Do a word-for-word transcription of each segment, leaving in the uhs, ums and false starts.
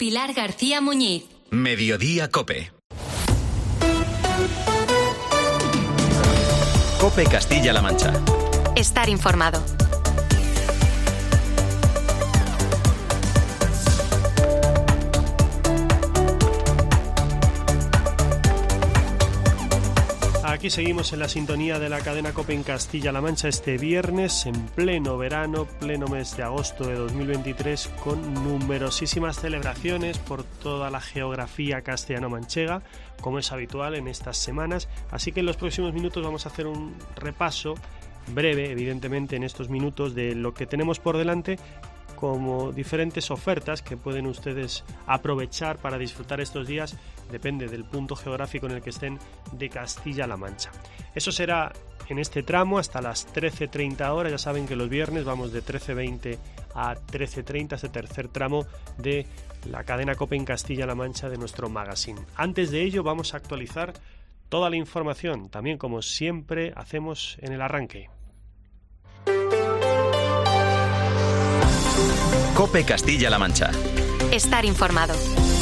Pilar García Muñiz. Mediodía COPE. COPE Castilla-La Mancha. Estar informado. Aquí seguimos en la sintonía de la cadena COPE en Castilla-La Mancha este viernes, en pleno verano, pleno mes de agosto de dos mil veintitrés, con numerosísimas celebraciones por toda la geografía castellano-manchega, como es habitual en estas semanas. Así que en los próximos minutos vamos a hacer un repaso breve, evidentemente, en estos minutos de lo que tenemos por delante, como diferentes ofertas que pueden ustedes aprovechar para disfrutar estos días, depende del punto geográfico en el que estén de Castilla-La Mancha. Eso será en este tramo hasta las trece treinta horas. Ya saben que los viernes vamos de trece veinte a trece treinta, ese tercer tramo de la cadena COPE en Castilla-La Mancha de nuestro magazine. Antes de ello vamos a actualizar toda la información, también como siempre hacemos en el arranque. COPE Castilla-La Mancha. Estar informado.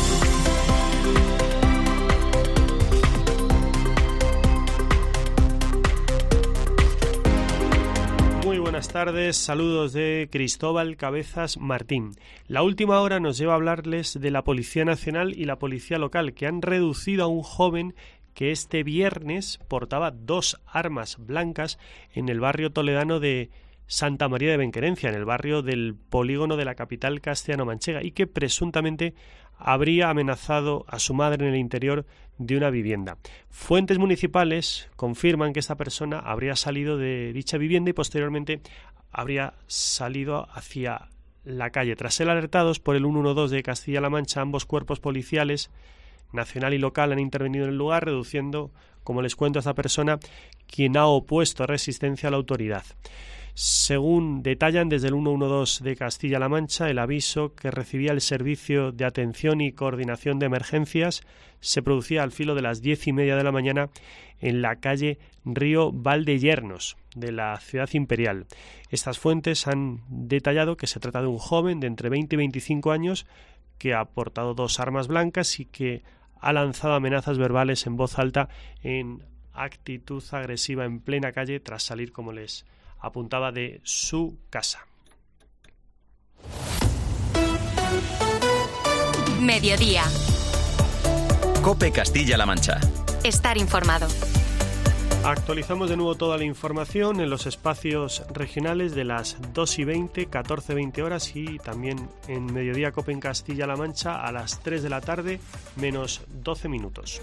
Muy buenas tardes, saludos de Cristóbal Cabezas Martín. La última hora nos lleva a hablarles de la Policía Nacional y la Policía Local, que han reducido a un joven que este viernes portaba dos armas blancas en el barrio toledano de Santa María de Benquerencia, en el barrio del polígono de la capital castellano-manchega, y que presuntamente habría amenazado a su madre en el interior de una vivienda. Fuentes municipales confirman que esta persona habría salido de dicha vivienda y posteriormente habría salido hacia la calle. Tras ser alertados por el ciento doce de Castilla-La Mancha, ambos cuerpos policiales, nacional y local, han intervenido en el lugar, reduciendo, como les cuento, a esta persona, quien ha opuesto resistencia a la autoridad. Según detallan desde el ciento doce de Castilla-La Mancha, el aviso que recibía el Servicio de Atención y Coordinación de Emergencias se producía al filo de las diez y media de la mañana en la calle Río Valdeyernos de la ciudad imperial. Estas fuentes han detallado que se trata de un joven de entre veinte y veinticinco años que ha portado dos armas blancas y que ha lanzado amenazas verbales en voz alta en actitud agresiva en plena calle tras salir, como les apuntaba, de su casa. Mediodía. COPE Castilla-La Mancha. Estar informado. Actualizamos de nuevo toda la información en los espacios regionales de las dos y veinte, catorce veinte horas, y también en Mediodía COPE en Castilla-La Mancha a las tres de la tarde menos doce minutos.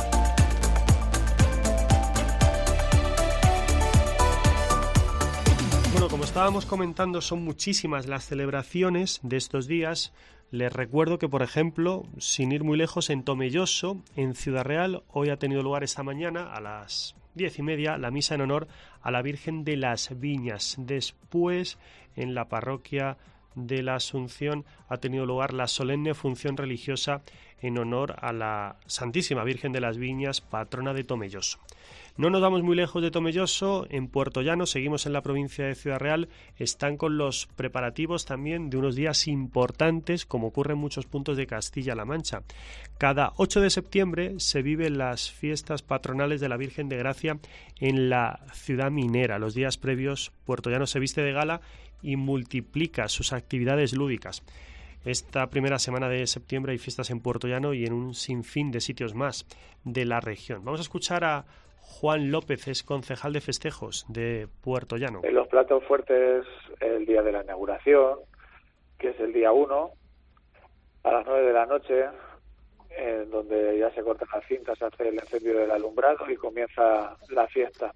Bueno, como estábamos comentando, son muchísimas las celebraciones de estos días. Les recuerdo que, por ejemplo, sin ir muy lejos, en Tomelloso, en Ciudad Real, hoy ha tenido lugar esta mañana a las diez y media la misa en honor a la Virgen de las Viñas. Después, en la parroquia de la Asunción, ha tenido lugar la solemne función religiosa en honor a la Santísima Virgen de las Viñas, patrona de Tomelloso. No nos vamos muy lejos de Tomelloso, en Puerto Llano, seguimos en la provincia de Ciudad Real, están con los preparativos también de unos días importantes, como ocurre en muchos puntos de Castilla-La Mancha. Cada ocho de septiembre se viven las fiestas patronales de la Virgen de Gracia en la ciudad minera. Los días previos, Puerto Llano se viste de gala y multiplica sus actividades lúdicas. Esta primera semana de septiembre hay fiestas en Puerto Llano y en un sinfín de sitios más de la región. Vamos a escuchar a Juan López, es concejal de festejos de Puerto Llano. Los platos fuertes el día de la inauguración, que es el día uno, a las nueve de la noche, en donde ya se cortan las cintas, se hace el encendido del alumbrado y comienza la fiesta.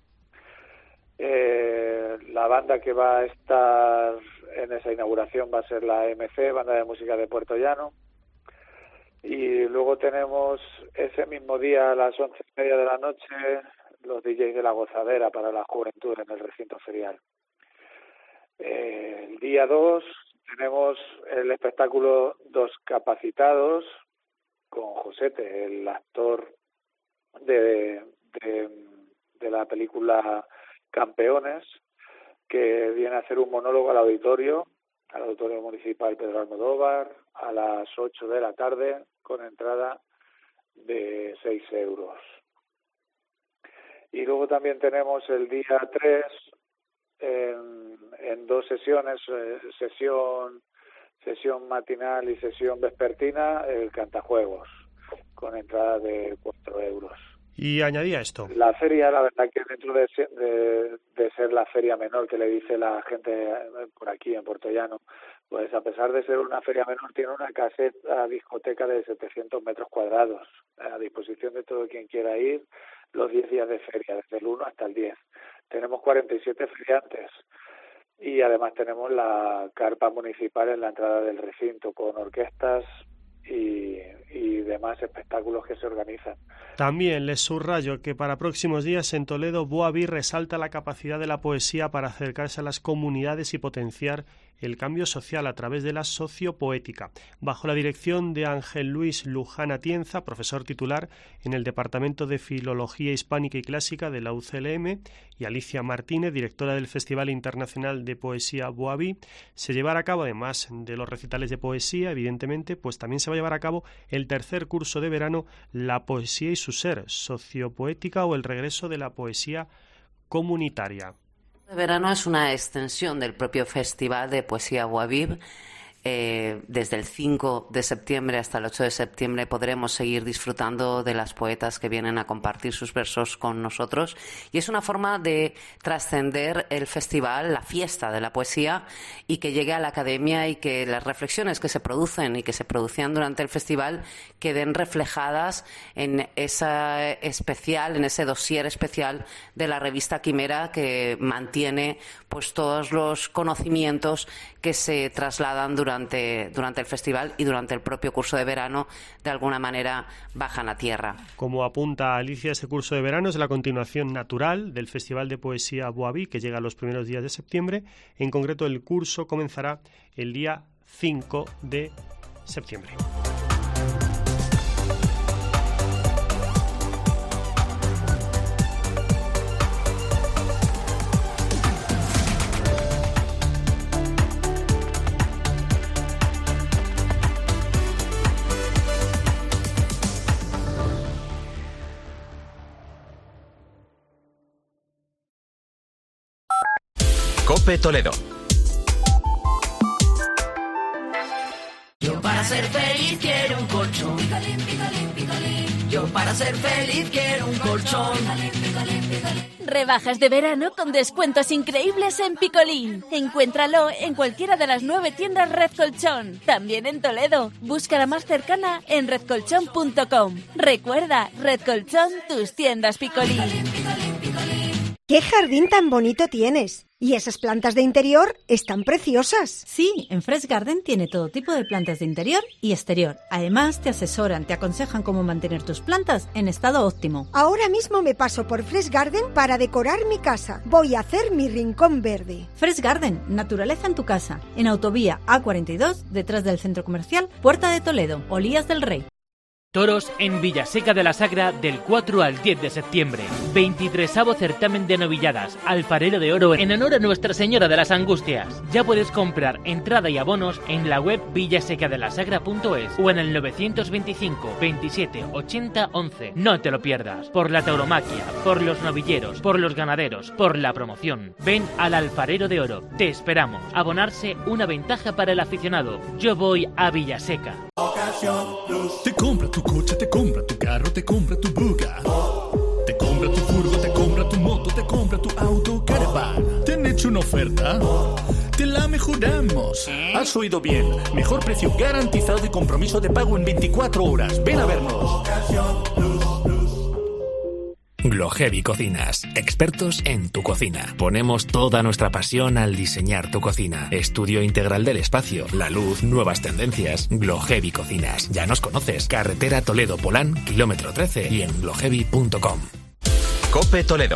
Eh, la banda que va a estar en esa inauguración va a ser la M C, Banda de Música de Puerto Llano. Y luego tenemos ese mismo día a las once y media de la noche los D Js de la gozadera para la juventud en el recinto ferial. Eh, el día dos tenemos el espectáculo Dos Capacitados con Josete, el actor de, de, de la película Campeones, que viene a hacer un monólogo al auditorio al Auditorio Municipal Pedro Almodóvar, a las ocho de la tarde, con entrada de seis euros. Y luego también tenemos el día tres en, en dos sesiones, eh, sesión sesión matinal y sesión vespertina, el Cantajuegos, con entrada de cuatro euros. Y añadía esto. La feria, la verdad que dentro de, de, de ser la feria menor que le dice la gente por aquí en Puerto Llano, pues a pesar de ser una feria menor, tiene una caseta discoteca de setecientos metros cuadrados a disposición de todo quien quiera ir los diez días de feria, desde el uno hasta el diez. Tenemos cuarenta y siete feriantes y además tenemos la carpa municipal en la entrada del recinto con orquestas y, y demás espectáculos que se organizan. También les subrayo que para próximos días en Toledo, Boaví resalta la capacidad de la poesía para acercarse a las comunidades y potenciar el cambio social a través de la sociopoética. Bajo la dirección de Ángel Luis Luján Atienza, profesor titular en el Departamento de Filología Hispánica y Clásica de la U C L M, y Alicia Martínez, directora del Festival Internacional de Poesía Boaví, se llevará a cabo, además de los recitales de poesía, evidentemente, pues también se va a llevar a cabo el tercer curso de verano, La poesía y su ser, sociopoética o el regreso de la poesía comunitaria. El verano es una extensión del propio Festival de Poesía Boaví. Eh, desde el cinco de septiembre hasta el ocho de septiembre podremos seguir disfrutando de las poetas que vienen a compartir sus versos con nosotros, y es una forma de trascender el festival, la fiesta de la poesía, y que llegue a la academia y que las reflexiones que se producen y que se producían durante el festival queden reflejadas en esa especial, en ese dossier especial de la revista Quimera, que mantiene pues todos los conocimientos que se trasladan durante Durante, durante el festival y durante el propio curso de verano, de alguna manera bajan a tierra. Como apunta Alicia, este curso de verano es la continuación natural del Festival de Poesía Boaví, que llega los primeros días de septiembre. En concreto, el curso comenzará el día cinco de septiembre. COPE Toledo. Yo para ser feliz quiero un colchón. Picolín, picolín, picolín. Yo para ser feliz quiero un colchón. Picolín, picolín, picolín. Rebajas de verano con descuentos increíbles en Picolín. Encuéntralo en cualquiera de las nueve tiendas Red Colchón. También en Toledo. Busca la más cercana en red colchón punto com. Recuerda, Red Colchón, tus tiendas Picolín. Picolín, picolín, picolín. ¡Qué jardín tan bonito tienes! Y esas plantas de interior están preciosas. Sí, en Fresh Garden tiene todo tipo de plantas de interior y exterior. Además, te asesoran, te aconsejan cómo mantener tus plantas en estado óptimo. Ahora mismo me paso por Fresh Garden para decorar mi casa. Voy a hacer mi rincón verde. Fresh Garden, naturaleza en tu casa. En Autovía A cuarenta y dos, detrás del Centro Comercial Puerta de Toledo, Olías del Rey. Toros en Villaseca de la Sagra del cuatro al diez de septiembre. veintitresavo certamen de novilladas, alfarero de oro en honor a Nuestra Señora de las Angustias. Ya puedes comprar entrada y abonos en la web villasecadelasagra punto es o en el novecientos veinticinco veintisiete ochenta once. No te lo pierdas. Por la tauromaquia, por los novilleros, por los ganaderos, por la promoción. Ven al alfarero de oro. Te esperamos. Abonarse, una ventaja para el aficionado. Yo voy a Villaseca. Te compra tu coche, te compra tu carro, te compra tu buga. Te compra tu furgo, te compra tu moto, te compra tu auto, caravan. ¿Te han hecho una oferta? Te la mejoramos. Has oído bien. Mejor precio garantizado y compromiso de pago en veinticuatro horas. Ven a vernos. Glohevi Cocinas, expertos en tu cocina. Ponemos toda nuestra pasión al diseñar tu cocina. Estudio integral del espacio, la luz, nuevas tendencias. Glohevi Cocinas. Ya nos conoces. Carretera Toledo Polán, kilómetro trece y en glohevi punto com. COPE Toledo.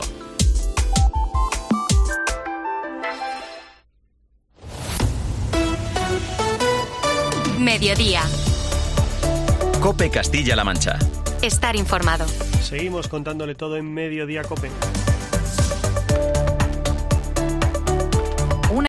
Mediodía. COPE Castilla-La Mancha. Estar informado. Seguimos contándole todo en Mediodía COPE.